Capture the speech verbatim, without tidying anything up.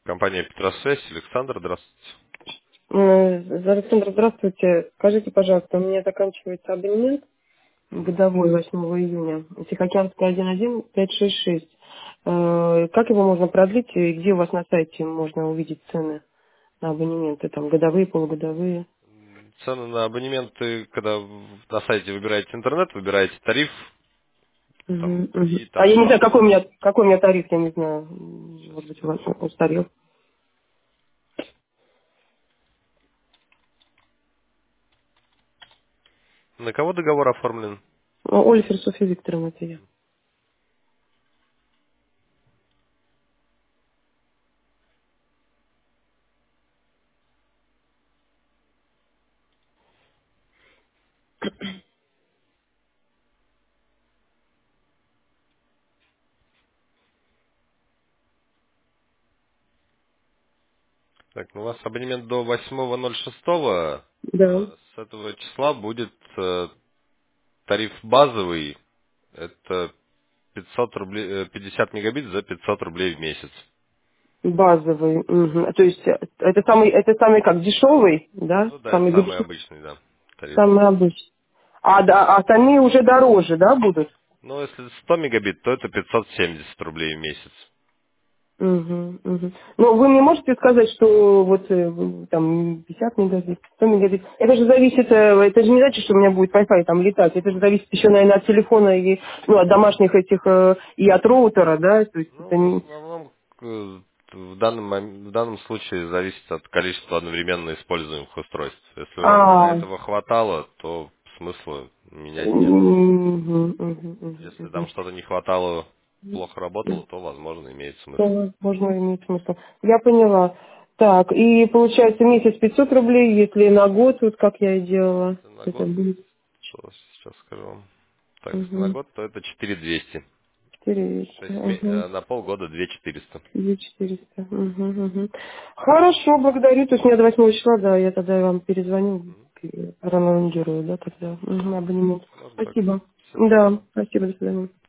Компания Петросвязь. Александр, здравствуйте. Э, Александр, здравствуйте. Скажите, пожалуйста, у меня заканчивается абонемент Мгм. годовой восьмого июня. Тихоокеанская один один пять шесть шесть. Э, Как его можно продлить и где у вас на сайте можно увидеть цены на абонементы? Там годовые, полугодовые? Цены на абонементы, когда в- на сайте выбираете интернет, выбираете тариф, там, Мгм, мгм. и А я там не знаю, какой у базовый. меня, какой у меня тариф, я не знаю. М, Сейчас Может быть, у вас скажу. устарел. На кого договор оформлен? Олифер Софья Викторовна, это я. Так, ну у вас абонемент до восьмого ноль шестого. Да. а С этого числа будет э, тариф базовый. Это пятьсот рублей, э, пятьдесят мегабит за пятьсот рублей в месяц. Базовый. Мгм. То есть э, это самый, это самый как дешевый, да? Ну да, это Самый самый дешевый. обычный, да, тариф. Самый обычный. А, да, а остальные уже дороже, да, будут? Ну, если сто мегабит, то это пятьсот семьдесят рублей в месяц. Угу, угу. Ну, вы мне можете сказать, что вот э, там пятьдесят мегабит, сто мегабит, это же зависит, э, это же не значит, что у меня будет Wi-Fi там летать, это же зависит еще, наверное, от телефона и, ну, от домашних этих, э, и от роутера, да, то есть это Ну, в не... основном э, в данном, мом- в данном случае зависит от количества одновременно используемых устройств. Если вам А, этого хватало, то смысла менять нет. мгм, мгм, мгм, Если там мгм. что-то не хватало, плохо работало, то, возможно, имеет смысл. То, возможно, имеет смысл. Я поняла. Так, и получается месяц пятьсот рублей, если на год, вот как я и делала, Если на это год, будет то сейчас скажу вам. Так, если на угу. год, то это четыре двести. четыре Шесть ме- угу. э, на полгода две четыреста. две четыреста. Угу, угу. Хорошо, благодарю. То есть мне до восьмого числа, да, я тогда вам перезвоню, Мгм. и пролонгирую, да, тогда. Угу, абонемент. Можно так. Спасибо. Всего доброго. Да, спасибо, до свидания.